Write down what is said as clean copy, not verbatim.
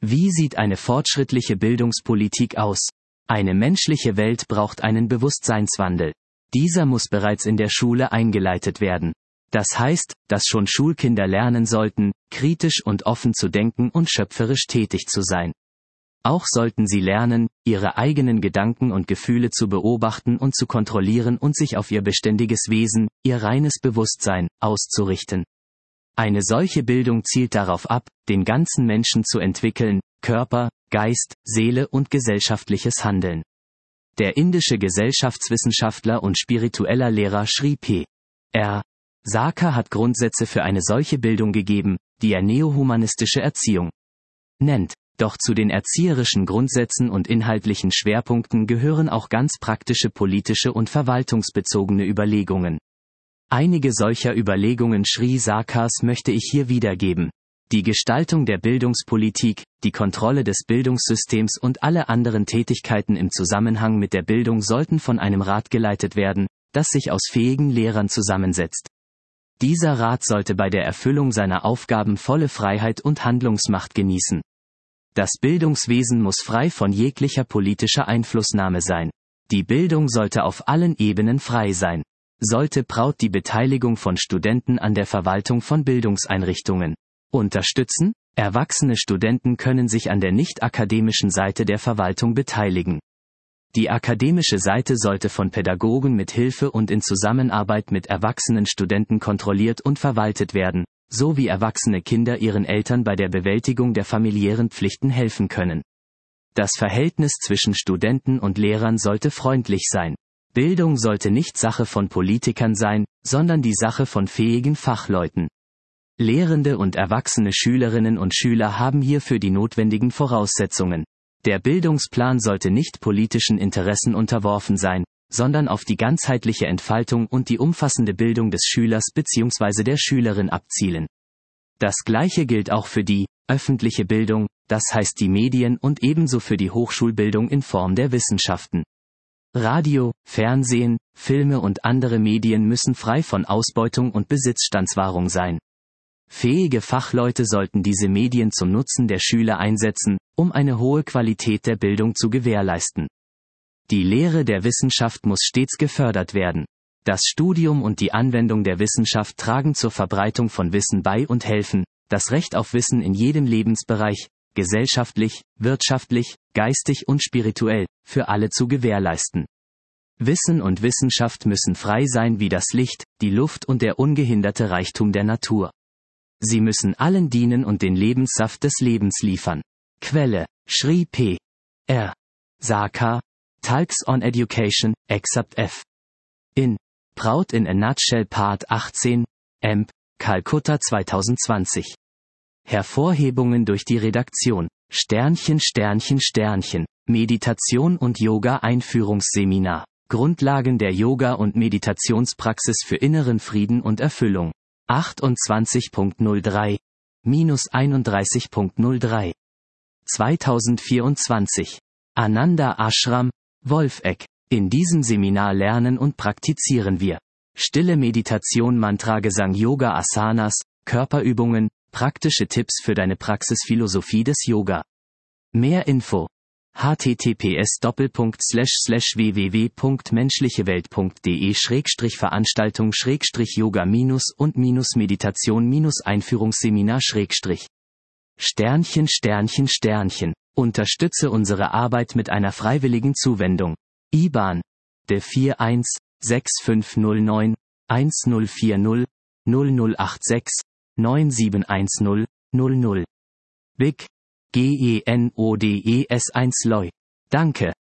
Wie sieht eine fortschrittliche Bildungspolitik aus? Eine menschliche Welt braucht einen Bewusstseinswandel. Dieser muss bereits in der Schule eingeleitet werden. Das heißt, dass schon Schulkinder lernen sollten, kritisch und offen zu denken und schöpferisch tätig zu sein. Auch sollten sie lernen, ihre eigenen Gedanken und Gefühle zu beobachten und zu kontrollieren und sich auf ihr beständiges Wesen, ihr reines Bewusstsein, auszurichten. Eine solche Bildung zielt darauf ab, den ganzen Menschen zu entwickeln, Körper, Geist, Seele und gesellschaftliches Handeln. Der indische Gesellschaftswissenschaftler und spiritueller Lehrer Sri P.R. Sarkar hat Grundsätze für eine solche Bildung gegeben, die er neohumanistische Erziehung nennt. Doch zu den erzieherischen Grundsätzen und inhaltlichen Schwerpunkten gehören auch ganz praktische politische und verwaltungsbezogene Überlegungen. Einige solcher Überlegungen Sri Sarkars möchte ich hier wiedergeben. Die Gestaltung der Bildungspolitik, die Kontrolle des Bildungssystems und alle anderen Tätigkeiten im Zusammenhang mit der Bildung sollten von einem Rat geleitet werden, das sich aus fähigen Lehrern zusammensetzt. Dieser Rat sollte bei der Erfüllung seiner Aufgaben volle Freiheit und Handlungsmacht genießen. Das Bildungswesen muss frei von jeglicher politischer Einflussnahme sein. Die Bildung sollte auf allen Ebenen frei sein. Sollte Braut die Beteiligung von Studenten an der Verwaltung von Bildungseinrichtungen unterstützen? Erwachsene Studenten können sich an der nicht-akademischen Seite der Verwaltung beteiligen. Die akademische Seite sollte von Pädagogen mit Hilfe und in Zusammenarbeit mit erwachsenen Studenten kontrolliert und verwaltet werden, so wie erwachsene Kinder ihren Eltern bei der Bewältigung der familiären Pflichten helfen können. Das Verhältnis zwischen Studenten und Lehrern sollte freundlich sein. Bildung sollte nicht Sache von Politikern sein, sondern die Sache von fähigen Fachleuten. Lehrende und erwachsene Schülerinnen und Schüler haben hierfür die notwendigen Voraussetzungen. Der Bildungsplan sollte nicht politischen Interessen unterworfen sein, sondern auf die ganzheitliche Entfaltung und die umfassende Bildung des Schülers bzw. der Schülerin abzielen. Das Gleiche gilt auch für die öffentliche Bildung, das heißt die Medien und ebenso für die Hochschulbildung in Form der Wissenschaften. Radio, Fernsehen, Filme und andere Medien müssen frei von Ausbeutung und Besitzstandswahrung sein. Fähige Fachleute sollten diese Medien zum Nutzen der Schüler einsetzen, um eine hohe Qualität der Bildung zu gewährleisten. Die Lehre der Wissenschaft muss stets gefördert werden. Das Studium und die Anwendung der Wissenschaft tragen zur Verbreitung von Wissen bei und helfen, das Recht auf Wissen in jedem Lebensbereich, gesellschaftlich, wirtschaftlich, geistig und spirituell, für alle zu gewährleisten. Wissen und Wissenschaft müssen frei sein wie das Licht, die Luft und der ungehinderte Reichtum der Natur. Sie müssen allen dienen und den Lebenssaft des Lebens liefern. Quelle: Sri P.R. Sarkar, Talks on Education, Excerpt F. In Braut in a Nutshell Part 18, Emp, Calcutta 2020. Hervorhebungen durch die Redaktion. *****. Meditation und Yoga Einführungsseminar. Grundlagen der Yoga- und Meditationspraxis für inneren Frieden und Erfüllung. 28.03. -31.03. 2024. Ananda Ashram, Wolfegg. In diesem Seminar lernen und praktizieren wir stille Meditation, Mantragesang, Yoga Asanas, Körperübungen, praktische Tipps für deine Praxisphilosophie des Yoga. Mehr Info: https://www.menschlichewelt.de/yoga-und-meditation-Einführungsseminar/. Unterstütze unsere Arbeit mit einer freiwilligen Zuwendung. IBAN: DE 416509 1040 0086 9710 00. BIC: GENODES 1 LOI. Danke.